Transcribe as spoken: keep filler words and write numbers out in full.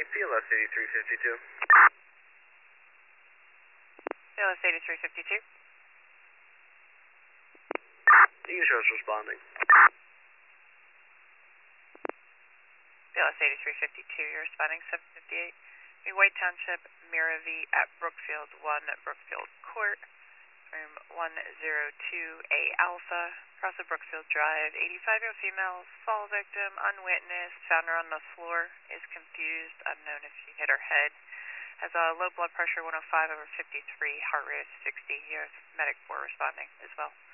P L S eighty-three fifty-two. P L S eighty-three fifty-two. Eagle Show's responding. P L S eighty-three fifty-two, you're responding seven fifty-eight. In White Township, Miravie at Brookfield one, Brookfield Court, room one oh two A Alpha, across the Brookfield Drive, eighty-five-year-old female, fall victim, unwitnessed, found her on the floor, is confused, unknown if she hit her head, has a low blood pressure one oh five over fifty-three, heart rate of sixty, here, medic four responding as well.